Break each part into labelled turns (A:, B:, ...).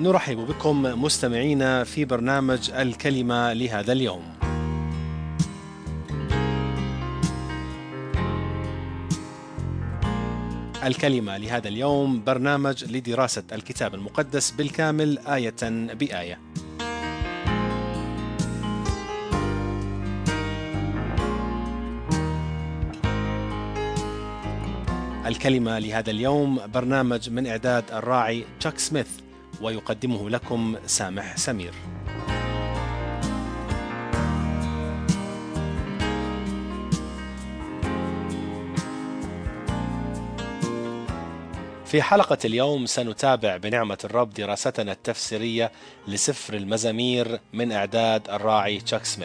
A: نرحب بكم مستمعينا في برنامج الكلمة لهذا اليوم. الكلمة لهذا اليوم برنامج لدراسة الكتاب المقدس بالكامل آية بآية. الكلمة لهذا اليوم برنامج من إعداد الراعي تشاك سميث، ويقدمه لكم سامح سمير. في حلقة اليوم سنتابع بنعمة الرب دراستنا التفسيرية لسفر المزامير من إعداد الراعي تشاك سميث.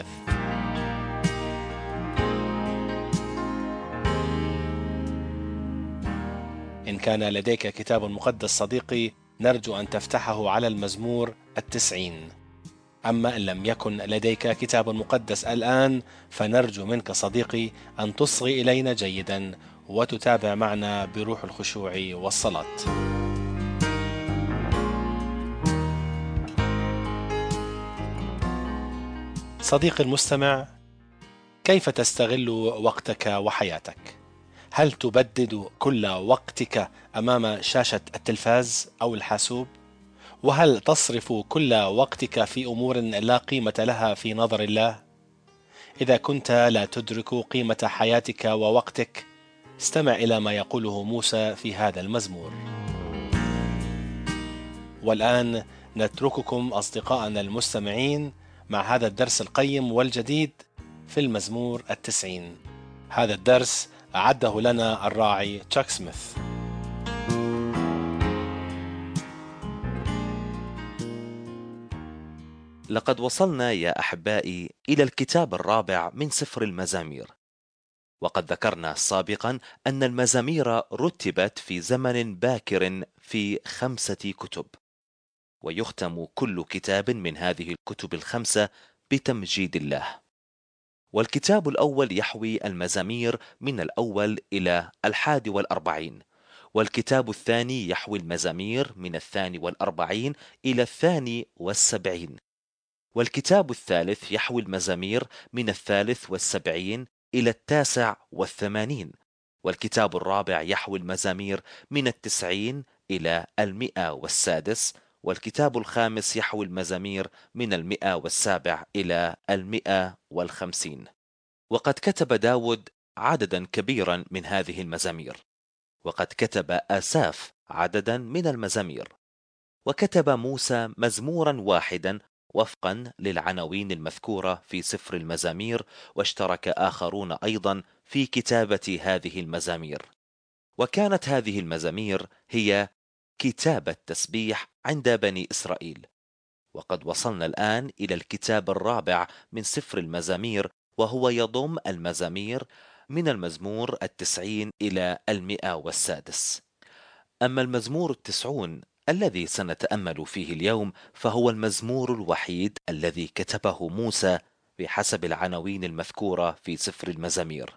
A: إن كان لديك كتاب مقدس صديقي، نرجو أن تفتحه على المزمور 90. أما إن لم يكن لديك كتاب مقدس الآن، فنرجو منك صديقي أن تصغي إلينا جيدا وتتابع معنا بروح الخشوع والصلاة. صديقي المستمع، كيف تستغل وقتك وحياتك؟ هل تبدد كل وقتك أمام شاشة التلفاز أو الحاسوب؟ وهل تصرف كل وقتك في أمور لا قيمة لها في نظر الله؟ إذا كنت لا تدرك قيمة حياتك ووقتك، استمع إلى ما يقوله موسى في هذا المزمور. والآن نترككم أصدقائنا المستمعين مع هذا الدرس القيم والجديد في المزمور 90. هذا الدرس أعده لنا الراعي تشاك سميث.
B: لقد وصلنا يا أحبائي إلى الكتاب الرابع من سفر المزامير، وقد ذكرنا سابقا أن المزامير رتبت في زمن باكر في 5 كتب، ويختم كل كتاب من هذه الكتب ال5 بتمجيد الله. والكتاب الأول يحوي المزامير من الأول إلى 41، والكتاب الثاني يحوي المزامير من 42 إلى 72، والكتاب الثالث يحوي المزامير من 73 إلى 89، والكتاب الرابع يحوي المزامير من 90 إلى 106، والكتاب الخامس يحوي المزامير من 107 إلى 150. وقد كتب داود عددا كبيرا من هذه المزامير، وقد كتب آساف عددا من المزامير، وكتب موسى مزمورا واحدا وفقا للعناوين المذكورة في سفر المزامير، واشترك آخرون أيضا في كتابة هذه المزامير. وكانت هذه المزامير هي كتاب التسبيح عند بني إسرائيل. وقد وصلنا الآن إلى الكتاب الرابع من سفر المزامير، وهو يضم المزامير من المزمور 90 إلى 106. أما المزمور 90 الذي سنتأمل فيه اليوم، فهو المزمور الوحيد الذي كتبه موسى بحسب العناوين المذكورة في سفر المزامير.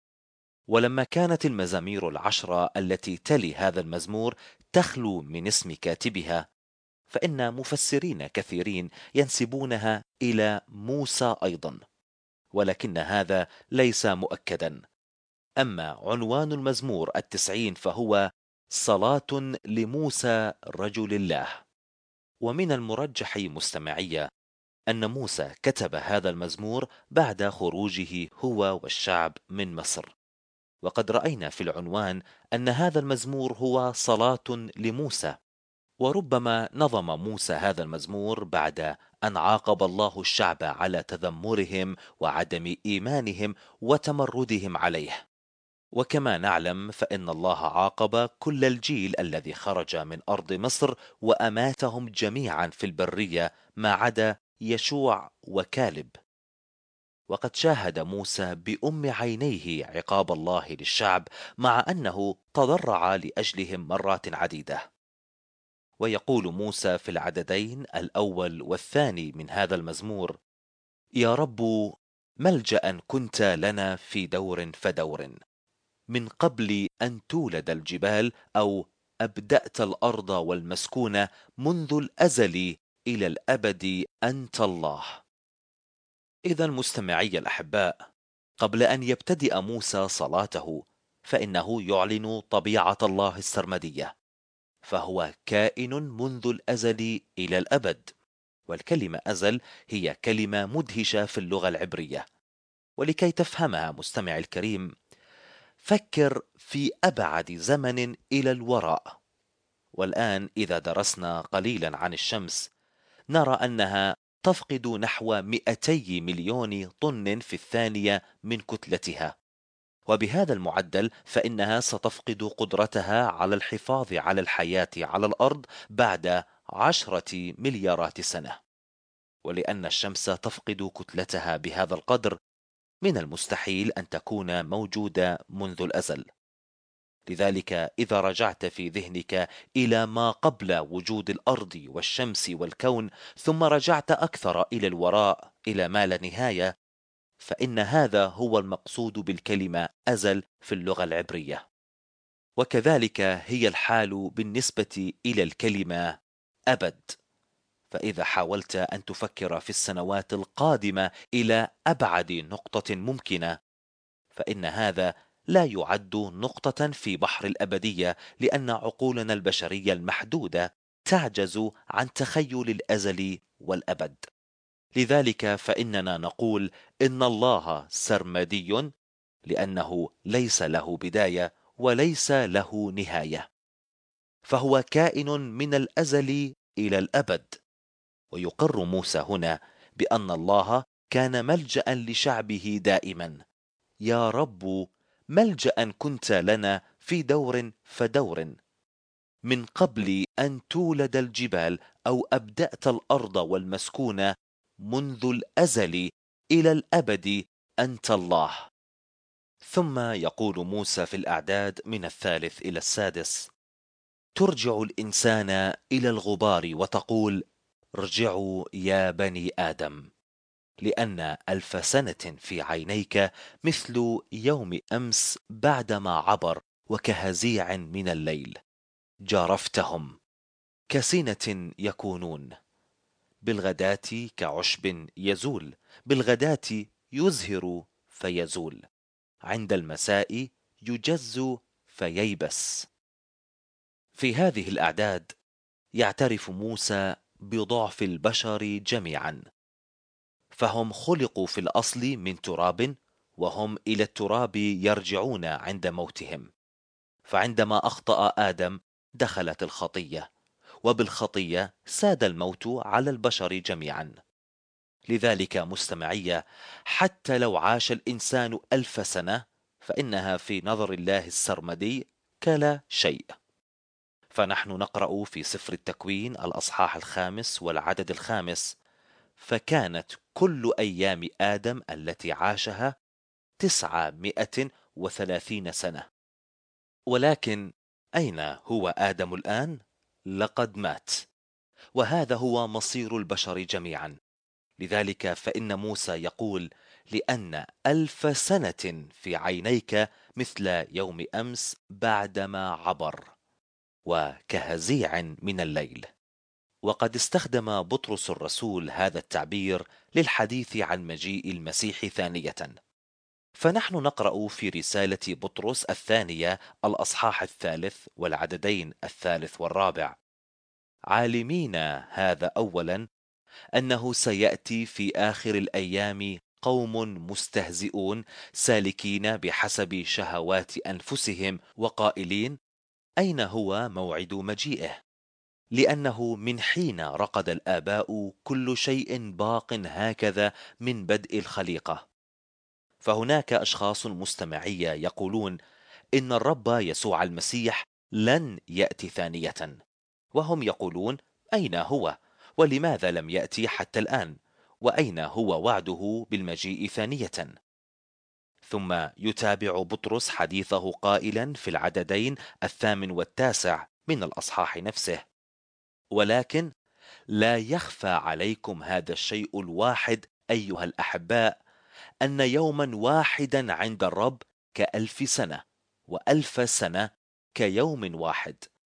B: ولما كانت المزامير 10 التي تلي هذا المزمور تخلو من اسم كاتبها، فإن مفسرين كثيرين ينسبونها إلى موسى أيضا، ولكن هذا ليس مؤكدا. أما عنوان المزمور 90 فهو صلاة لموسى رجل الله. ومن المرجح مستمعية أن موسى كتب هذا المزمور بعد خروجه هو والشعب من مصر، وقد رأينا في العنوان أن هذا المزمور هو صلاة لموسى. وربما نظم موسى هذا المزمور بعد أن عاقب الله الشعب على تذمرهم وعدم إيمانهم وتمردهم عليه. وكما نعلم فإن الله عاقب كل الجيل الذي خرج من أرض مصر وأماتهم جميعا في البرية ما عدا يشوع وكالب. وقد شاهد موسى بأم عينيه عقاب الله للشعب، مع أنه تضرع لأجلهم مرات عديدة. ويقول موسى في العددين الأول والثاني من هذا المزمور: يا رب ملجأ كنت لنا في دور فدور، من قبل أن تولد الجبال أو أبدأت الأرض والمسكون منذ الأزل إلى الأبد أنت الله. إذا مستمعي الأحباء، قبل أن يبتدئ موسى صلاته فإنه يعلن طبيعة الله السرمدية، فهو كائن منذ الأزل إلى الأبد. والكلمة أزل هي كلمة مدهشة في اللغة العبرية، ولكي تفهمها مستمع الكريم، فكر في أبعد زمن إلى الوراء. والآن إذا درسنا قليلا عن الشمس نرى أنها تفقد نحو 200 مليون طن في الثانية من كتلتها، وبهذا المعدل فإنها ستفقد قدرتها على الحفاظ على الحياة على الأرض بعد 10 مليارات سنة. ولأن الشمس تفقد كتلتها بهذا القدر، من المستحيل أن تكون موجودة منذ الأزل. لذلك إذا رجعت في ذهنك إلى ما قبل وجود الأرض والشمس والكون، ثم رجعت أكثر إلى الوراء إلى ما لا نهاية، فإن هذا هو المقصود بالكلمة أزل في اللغة العبرية. وكذلك هي الحال بالنسبة إلى الكلمة أبد. فإذا حاولت أن تفكر في السنوات القادمة إلى أبعد نقطة ممكنة، فإن هذا لا يعد نقطة في بحر الأبدية، لأن عقولنا البشرية المحدودة تعجز عن تخيل الأزل والأبد. لذلك فإننا نقول إن الله سرمدي، لأنه ليس له بداية وليس له نهاية، فهو كائن من الأزل إلى الأبد. ويقر موسى هنا بأن الله كان ملجأ لشعبه دائما. يا رب، ملجأ كنت لنا في دور فدور، من قبل أن تولد الجبال أو أبدأت الأرض والمسكون، منذ الأزل إلى الأبد أنت الله. ثم يقول موسى في الأعداد من 3 إلى 6: ترجع الإنسان إلى الغبار وتقول ارجعوا يا بني آدم، لأن 1000 سنة في عينيك مثل يوم أمس بعدما عبر، وكهزيع من الليل. جارفتهم كسنة يكونون، بالغداة كعشب يزول، بالغداة يزهر فيزول، عند المساء يجز فييبس. في هذه الأعداد يعترف موسى بضعف البشر جميعا، فهم خلقوا في الأصل من تراب، وهم إلى التراب يرجعون عند موتهم. فعندما أخطأ آدم دخلت الخطية، وبالخطية ساد الموت على البشر جميعا. لذلك مستمعية، حتى لو عاش الإنسان 1000 سنة فإنها في نظر الله السرمدي كلا شيء. فنحن نقرأ في سفر التكوين الأصحاح 5 والعدد 5: فكانت كل أيام آدم التي عاشها 930 سنة. ولكن أين هو آدم الآن؟ لقد مات، وهذا هو مصير البشر جميعا. لذلك فإن موسى يقول لأن 1000 سنة في عينيك مثل يوم أمس بعدما عبر، وكهزيع من الليل. وقد استخدم بطرس الرسول هذا التعبير للحديث عن مجيء المسيح ثانية. فنحن نقرأ في رسالة بطرس الثانية الأصحاح 3 والعددين 3 والرابع: عالمين هذا أولا، أنه سيأتي في آخر الأيام قوم مستهزئون سالكين بحسب شهوات أنفسهم، وقائلين أين هو موعد مجيئه؟ لأنه من حين رقد الآباء كل شيء باق هكذا من بدء الخليقة. فهناك أشخاص مستمعية يقولون إن الرب يسوع المسيح لن يأتي ثانية، وهم يقولون أين هو؟ ولماذا لم يأتي حتى الآن؟ وأين هو وعده بالمجيء ثانية؟ ثم يتابع بطرس حديثه قائلا في العددين 8 و9 من الأصحاح نفسه: ولكن لا يخفى عليكم هذا الشيء الواحد أيها الأحباء، أن يوما واحدا عند الرب ك1000 سنة، و1000 سنة كيوم واحد.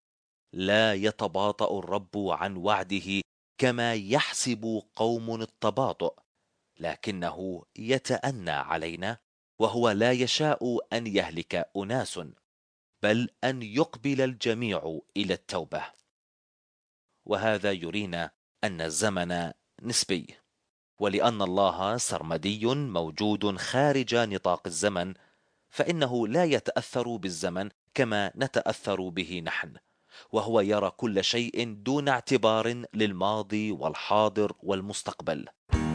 B: لا يتباطأ الرب عن وعده كما يحسب قوم التباطؤ، لكنه يتأنى علينا، وهو لا يشاء أن يهلك أناس، بل أن يقبل الجميع إلى التوبة. وهذا يرينا أن الزمن نسبي، ولأن الله سرمدي موجود خارج نطاق الزمن، فإنه لا يتأثر بالزمن كما نتأثر به نحن، وهو يرى كل شيء دون اعتبار للماضي والحاضر والمستقبل.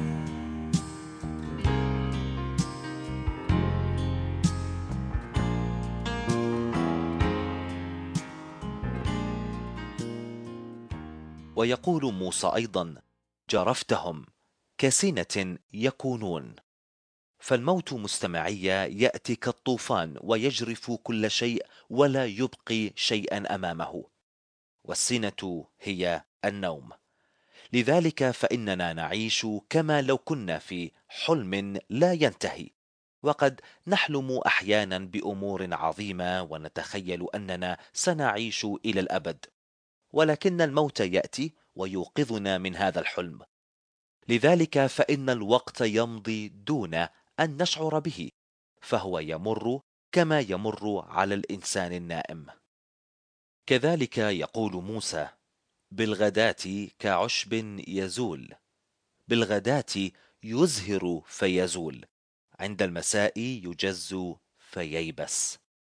B: ويقول موسى أيضا: جرفتهم كسنة يكونون. فالموت مستمعية يأتي كالطوفان ويجرف كل شيء ولا يبقي شيئا أمامه، والسنة هي النوم. لذلك فإننا نعيش كما لو كنا في حلم لا ينتهي، وقد نحلم أحيانا بأمور عظيمة ونتخيل أننا سنعيش إلى الأبد، ولكن الموت يأتي ويوقظنا من هذا الحلم. لذلك فإن الوقت يمضي دون أن نشعر به، فهو يمر كما يمر على الإنسان النائم. كذلك يقول موسى: بالغداة كعشب يزول، بالغداة يزهر فيزول، عند المساء يجز فييبس.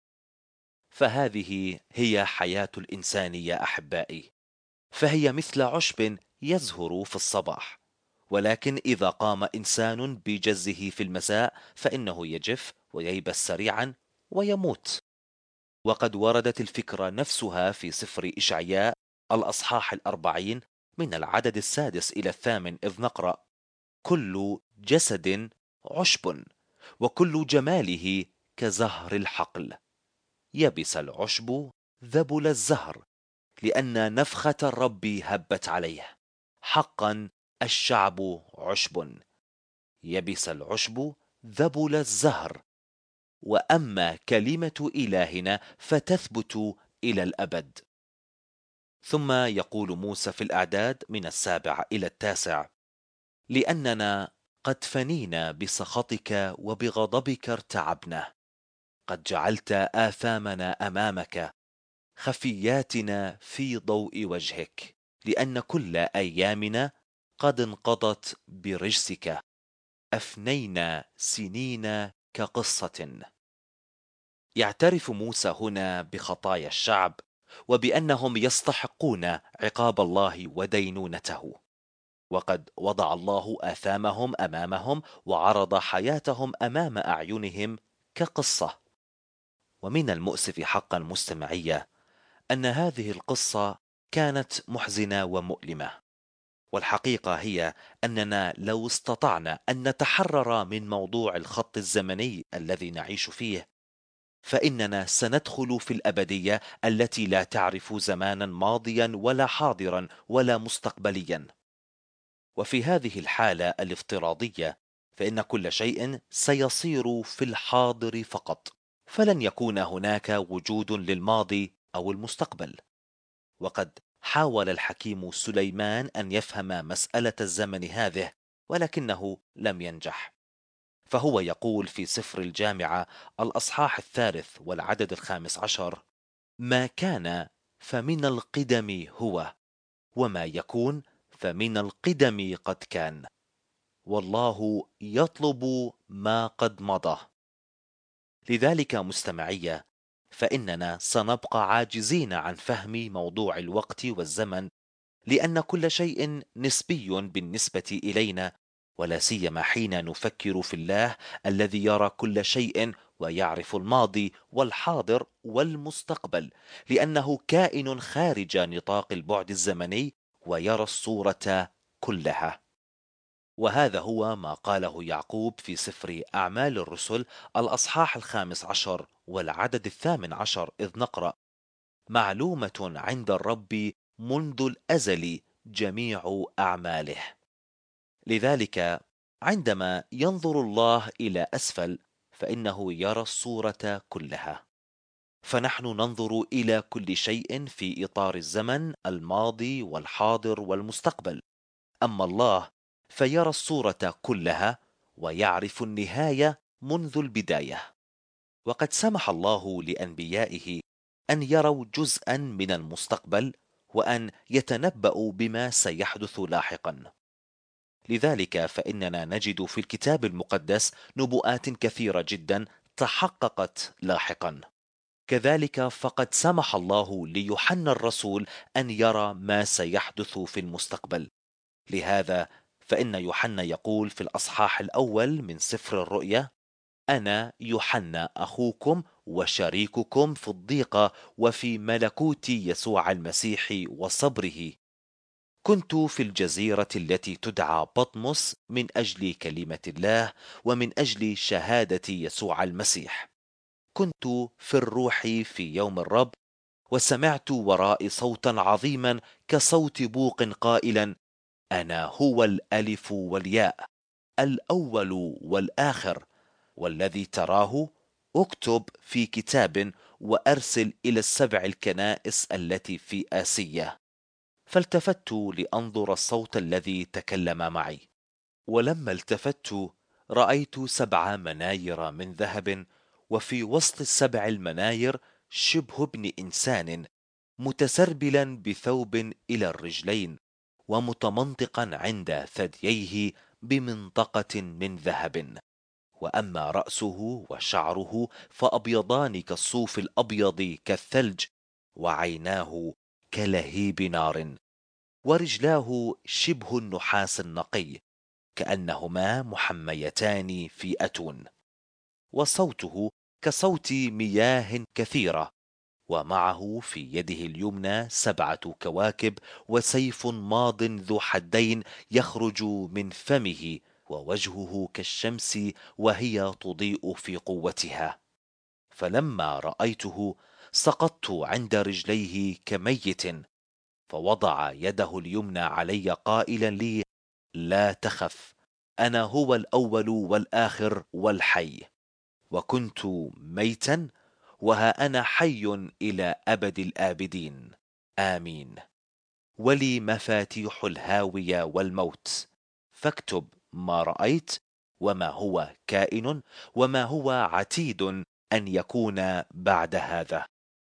B: فهذه هي حياة الإنسان يا أحبائي، فهي مثل عشب يزهر في الصباح، ولكن إذا قام إنسان بجزه في المساء فإنه يجف وييبس سريعا ويموت. وقد وردت الفكرة نفسها في سفر إشعياء الأصحاح 40 من العدد 6 إلى 8، إذ نقرأ: كل جسد عشب، وكل جماله كزهر الحقل، يبس العشب ذبل الزهر، لأن نفخة الرب هبت عليه. حقا الشعب عشب، يبس العشب ذبل الزهر، وأما كلمة إلهنا فتثبت إلى الأبد. ثم يقول موسى في الأعداد من 7 إلى 9: لأننا قد فنينا بسخطك وبغضبك ارتعبنا، قد جعلت آثامنا أمامك، خفياتنا في ضوء وجهك، لأن كل أيامنا قد انقضت برجسك، أفنينا سنين كقصة. يعترف موسى هنا بخطايا الشعب، وبأنهم يستحقون عقاب الله ودينونته، وقد وضع الله آثامهم أمامهم وعرض حياتهم أمام أعينهم كقصة. ومن المؤسف حقا مستمعية أن هذه القصة كانت محزنة ومؤلمة، والحقيقة هي أننا لو استطعنا أن نتحرر من موضوع الخط الزمني الذي نعيش فيه، فإننا سندخل في الأبدية التي لا تعرف زمانا ماضيا ولا حاضرا ولا مستقبليا. وفي هذه الحالة الافتراضية فإن كل شيء سيصير في الحاضر فقط، فلن يكون هناك وجود للماضي أو المستقبل. وقد حاول الحكيم سليمان أن يفهم مسألة الزمن هذه، ولكنه لم ينجح. فهو يقول في سفر الجامعة الأصحاح 3 والعدد 15: ما كان فمن القدم هو، وما يكون فمن القدم قد كان، والله يطلب ما قد مضى. لذلك مستمعية، فإننا سنبقى عاجزين عن فهم موضوع الوقت والزمن، لأن كل شيء نسبي بالنسبة إلينا، ولا سيما حين نفكر في الله الذي يرى كل شيء ويعرف الماضي والحاضر والمستقبل، لأنه كائن خارج نطاق البعد الزمني ويرى الصورة كلها. وهذا هو ما قاله يعقوب في سفر أعمال الرسل الأصحاح 15 والعدد 18، إذ نقرأ: معلومة عند الرب منذ الأزل جميع أعماله. لذلك عندما ينظر الله إلى أسفل فإنه يرى الصورة كلها. فنحن ننظر إلى كل شيء في إطار الزمن الماضي والحاضر والمستقبل، أما الله فيرى الصورة كلها ويعرف النهاية منذ البداية. وقد سمح الله لأنبيائه أن يروا جزءا من المستقبل وأن يتنبأوا بما سيحدث لاحقا. لذلك فإننا نجد في الكتاب المقدس نبوءات كثيرة جدا تحققت لاحقا. كذلك فقد سمح الله ليوحنا الرسول أن يرى ما سيحدث في المستقبل. لهذا فإن يوحنا يقول في الأصحاح الأول من سفر الرؤيا: أنا يوحنا أخوكم وشريككم في الضيقة وفي ملكوت يسوع المسيح وصبره. كنت في الجزيرة التي تدعى بطمس من أجل كلمة الله ومن أجل شهادة يسوع المسيح. كنت في الروح في يوم الرب، وسمعت ورائي صوتا عظيما كصوت بوق قائلا: أنا هو الألف والياء، الأول والآخر، والذي تراه اكتب في كتاب وأرسل إلى السبع الكنائس التي في آسيا. فالتفت لأنظر الصوت الذي تكلم معي، ولما التفت رأيت 7 مناير من ذهب، وفي وسط ال7 المناير شبه ابن إنسان متسربلا بثوب إلى الرجلين، ومتمنطقا عند ثدييه بمنطقة من ذهب. وأما رأسه وشعره فأبيضان كالصوف الأبيض كالثلج، وعيناه كلهيب نار، ورجلاه شبه النحاس النقي كأنهما محميتان في أتون، وصوته كصوت مياه كثيرة، ومعه في يده اليمنى 7 كواكب، وسيف ماض ذو حدين يخرج من فمه، ووجهه كالشمس وهي تضيء في قوتها. فلما رأيته سقطت عند رجليه كميت، فوضع يده اليمنى علي قائلا لي: لا تخف، أنا هو الأول والآخر والحي. وكنت ميتا، وها أنا حي إلى أبد الآبدين، آمين. ولي مفاتيح الهاوية والموت، فاكتب ما رأيت وما هو كائن وما هو عتيد أن يكون بعد هذا.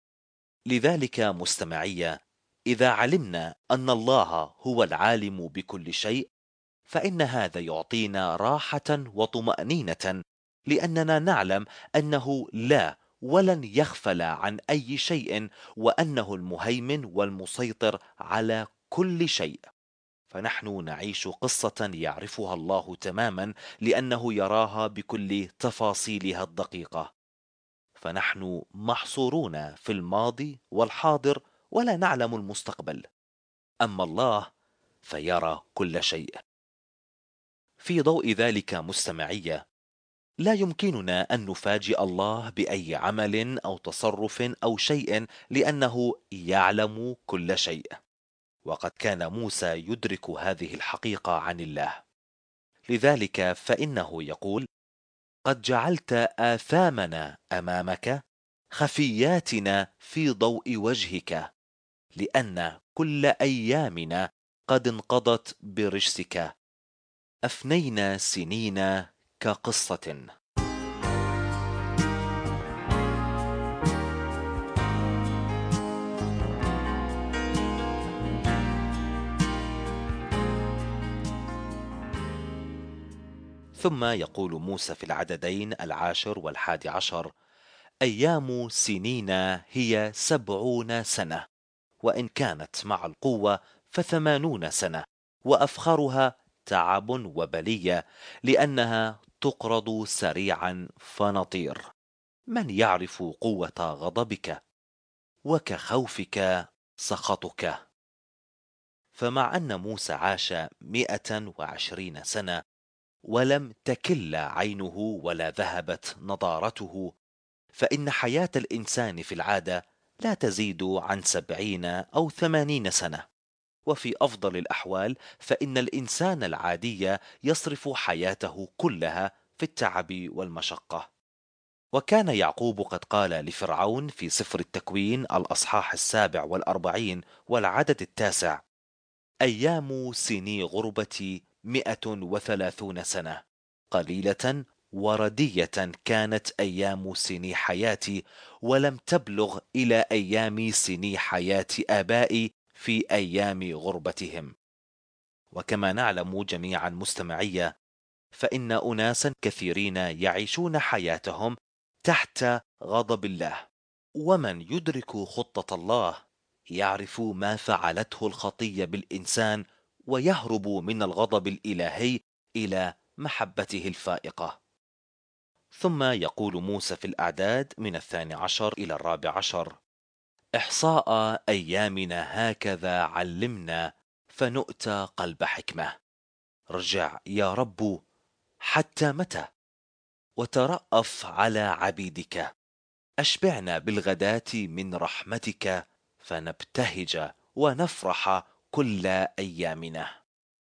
B: لذلك مستمعي، إذا علمنا أن الله هو العالم بكل شيء، فإن هذا يعطينا راحة وطمأنينة، لأننا نعلم أنه لا ولن يغفل عن أي شيء، وأنه المهيمن والمسيطر على كل شيء. فنحن نعيش قصة يعرفها الله تماما، لأنه يراها بكل تفاصيلها الدقيقة. فنحن محصورون في الماضي والحاضر ولا نعلم المستقبل، أما الله فيرى كل شيء. في ضوء ذلك مستمعية، لا يمكننا أن نفاجئ الله بأي عمل أو تصرف أو شيء، لأنه يعلم كل شيء. وقد كان موسى يدرك هذه الحقيقة عن الله. لذلك فإنه يقول: قد جعلت آثامنا أمامك، خفياتنا في ضوء وجهك، لأن كل أيامنا قد انقضت برجسك، أفنينا سنين كقصة. ثم يقول موسى في العددين 10 و11: أيام سنين هي 70 سنة، وإن كانت مع القوة ف80 سنة، وأفخرها تعب وبلية، لأنها تقرض سريعا فنطير. من يعرف قوة غضبك؟ وكخوفك سخطك. فمع أن موسى عاش 120 سنة ولم تكل عينه ولا ذهبت نضارته، فإن حياة الإنسان في العادة لا تزيد عن 70 أو 80 سنة. وفي أفضل الأحوال فإن الإنسان العادي يصرف حياته كلها في التعب والمشقة. وكان يعقوب قد قال لفرعون في سفر التكوين الأصحاح 47 والعدد 9: أيام سني غربتي 130 سنة، قليلة وردية كانت أيام سني حياتي، ولم تبلغ إلى أيام سني حياة آبائي في أيام غربتهم. وكما نعلم جميعا مستمعية، فإن أناسا كثيرين يعيشون حياتهم تحت غضب الله، ومن يدرك خطة الله يعرف ما فعلته الخطية بالإنسان، ويهرب من الغضب الإلهي إلى محبته الفائقة. ثم يقول موسى في الأعداد من 12 إلى 14: إحصاء أيامنا هكذا علمنا، فنؤتى قلب حكمة. رجع يا رب، حتى متى؟ وترأف على عبيدك. أشبعنا بالغداة من رحمتك، فنبتهج ونفرح كل أيامنا.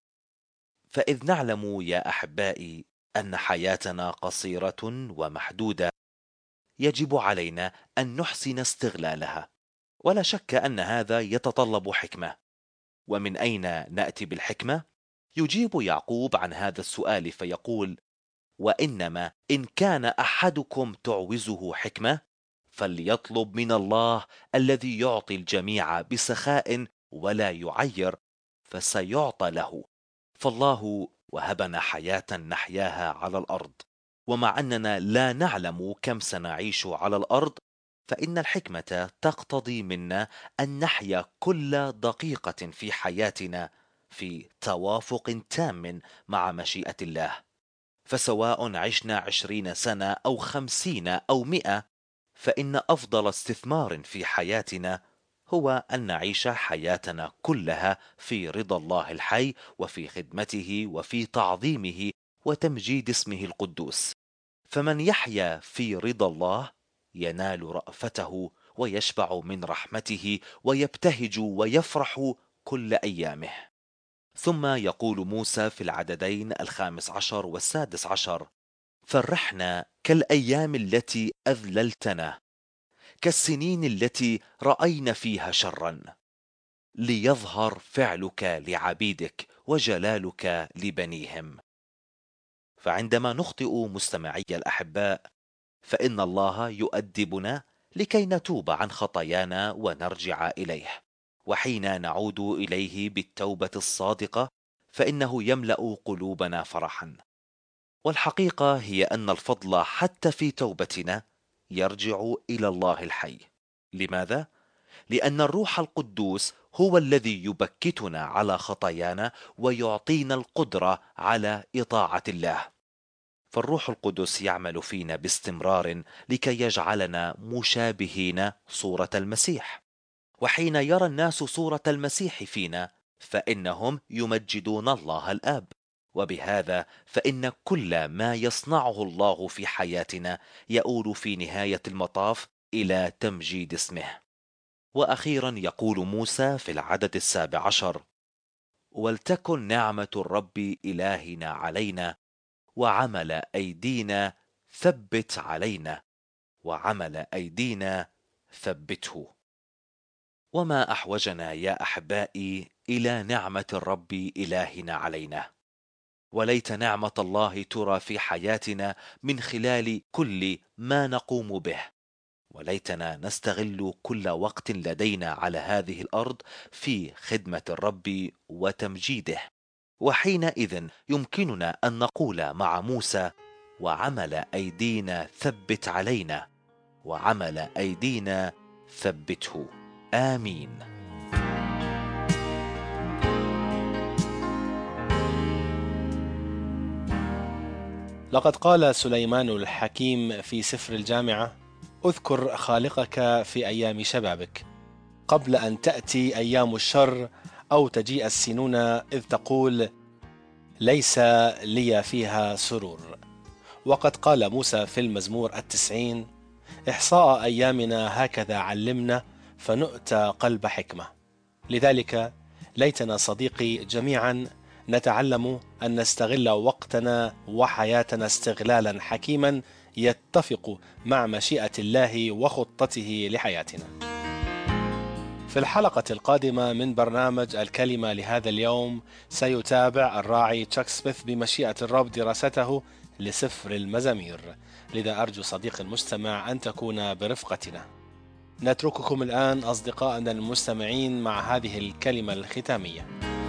B: فإذ نعلم يا أحبائي أن حياتنا قصيرة ومحدودة، يجب علينا أن نحسن استغلالها، ولا شك أن هذا يتطلب حكمة. ومن أين نأتي بالحكمة؟ يجيب يعقوب عن هذا السؤال فيقول: وإنما إن كان أحدكم تعوزه حكمة، فليطلب من الله الذي يعطي الجميع بسخاء ولا يعير، فسيعطى له. فالله وهبنا حياة نحياها على الأرض، ومع أننا لا نعلم كم سنعيش على الأرض، فإن الحكمة تقتضي منا أن نحيا كل دقيقة في حياتنا في توافق تام مع مشيئة الله. فسواء عشنا 20 سنة أو 50 أو 100، فإن أفضل استثمار في حياتنا هو أن نعيش حياتنا كلها في رضا الله الحي، وفي خدمته، وفي تعظيمه وتمجيد اسمه القدوس. فمن يحيا في رضا الله ينال رأفته، ويشبع من رحمته، ويبتهج ويفرح كل أيامه. ثم يقول موسى في العددين 15 و16: فرحنا كالأيام التي أذللتنا، كالسنين التي رأينا فيها شرا، ليظهر فعلك لعبيدك وجلالك لبنيهم. فعندما نخطئ مستمعي الأحباء، فإن الله يؤدبنا لكي نتوب عن خطايانا ونرجع إليه، وحين نعود إليه بالتوبة الصادقة فإنه يملأ قلوبنا فرحا. والحقيقة هي أن الفضل حتى في توبتنا يرجع إلى الله الحي. لماذا؟ لأن الروح القدوس هو الذي يبكتنا على خطايانا ويعطينا القدرة على إطاعة الله. فالروح القدس يعمل فينا باستمرار لكي يجعلنا مشابهين صورة المسيح، وحين يرى الناس صورة المسيح فينا فإنهم يمجدون الله الآب. وبهذا فإن كل ما يصنعه الله في حياتنا يؤول في نهاية المطاف إلى تمجيد اسمه. وأخيرا يقول موسى في العدد 17: ولتكن نعمة الرب إلهنا علينا، وعمل أيدينا ثبت علينا، وعمل أيدينا ثبته. وما أحوجنا يا أحبائي إلى نعمة الرب إلهنا علينا. وليت نعمة الله ترى في حياتنا من خلال كل ما نقوم به، وليتنا نستغل كل وقت لدينا على هذه الأرض في خدمة الرب وتمجيده. وحينئذ يمكننا أن نقول مع موسى: وعمل أيدينا ثبت علينا، وعمل أيدينا ثبته. آمين.
A: لقد قال سليمان الحكيم في سفر الجامعة: اذكر خالقك في أيام شبابك، قبل أن تأتي أيام الشر أو تجيء السنون، إذ تقول ليس لي فيها سرور. وقد قال موسى في المزمور 90: إحصاء أيامنا هكذا علمنا، فنؤتى قلب حكمة. لذلك ليتنا صديقي جميعا نتعلم أن نستغل وقتنا وحياتنا استغلالا حكيما يتفق مع مشيئة الله وخطته لحياتنا. في الحلقة القادمة من برنامج الكلمة لهذا اليوم سيتابع الراعي تشاك سميث بمشيئة الرب دراسته لسفر المزامير، لذا أرجو صديق المستمع أن تكون برفقتنا. نترككم الآن أصدقائنا المستمعين مع هذه الكلمة الختامية.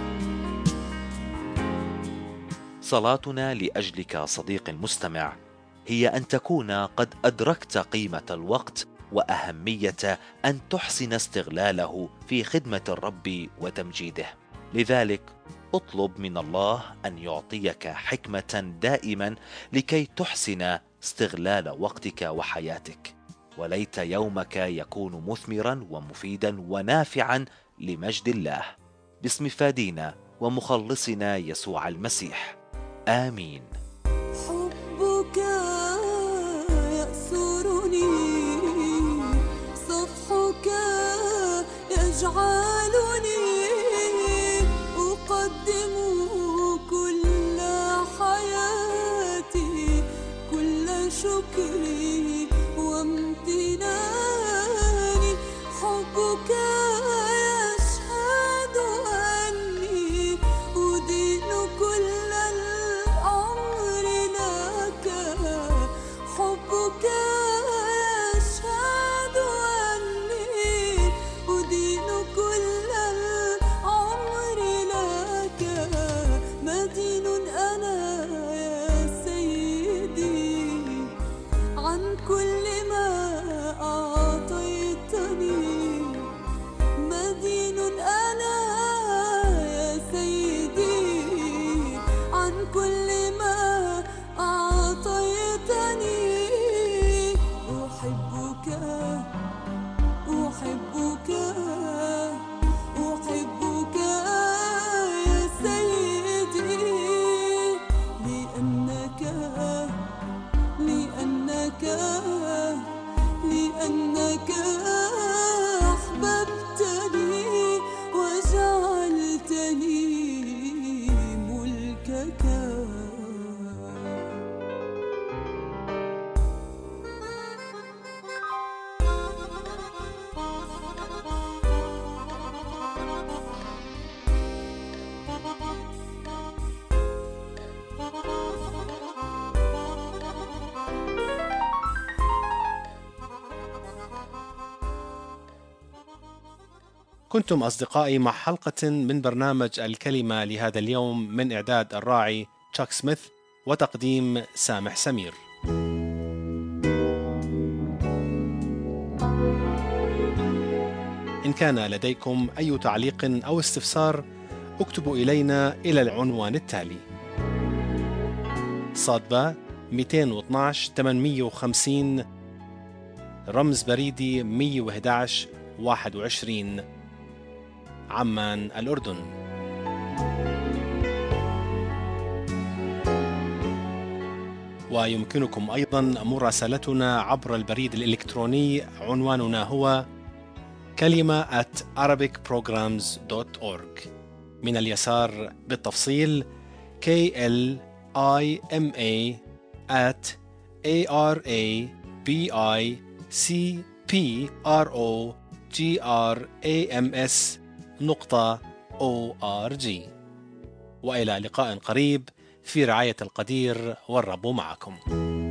B: صلاتنا لأجلك صديق المستمع هي أن تكون قد أدركت قيمة الوقت وأهمية أن تحسن استغلاله في خدمة الرب وتمجيده. لذلك اطلب من الله أن يعطيك حكمة دائما لكي تحسن استغلال وقتك وحياتك، وليت يومك يكون مثمرا ومفيدا ونافعا لمجد الله، باسم فادينا ومخلصنا يسوع المسيح، آمين.
C: حبك يأسرني، صفحك يجعلني أقدم كل حياتي، كل شكري وامتناني. حبك يشهد أني أدين كل الأمر لك. حبك يشهد أني أدين كل الأمر لك. مدين أنا يا سيدي عن كل ما أعطيتني. مدين أنا يا سيدي عن كل ما أعطيتني. أحبك أحبك أحبك يا سيدي، لأنك أحببتني وجعلتني ملكك.
A: كنتم أصدقائي مع حلقة من برنامج الكلمة لهذا اليوم من إعداد الراعي تشاك سميث وتقديم سامح سمير. إن كان لديكم أي تعليق أو استفسار اكتبوا إلينا إلى العنوان التالي: صادبة 212 850 رمز بريدي 111 21 عمان الأردن. ويمكنكم أيضا مراسلتنا عبر البريد الإلكتروني، عنواننا هو kalima@arabicprograms.org. من اليسار بالتفصيل kalima@arabicprograms.org. وإلى لقاء قريب في رعاية القدير، والرب معكم.